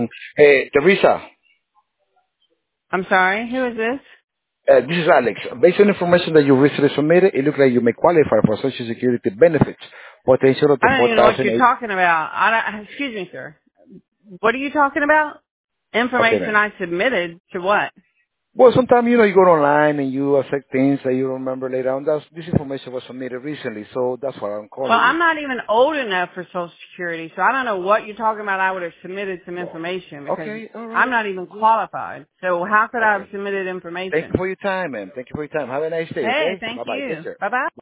Teresa, I'm sorry, who is this? this is Alex. Based on information that you recently submitted, it looks like you may qualify for Social Security benefits. Potential up to I don't even know what you're 4,008. talking about. Excuse me, sir. What are you talking about? Okay, Information man. I submitted to what? Well, sometimes, you go online and you accept things that you don't remember later on. This information was submitted recently, so that's why I'm Well, calling you. I'm not even old enough for Social Security, so I don't know what you're talking about. I would have submitted some Well, information because okay, all I'm right. not even qualified. So how could I have Okay. submitted Thank you information? for your time, man. Thank you for your time. Have a nice day, Hey, okay? thank Bye-bye. Take you. care. Bye-bye.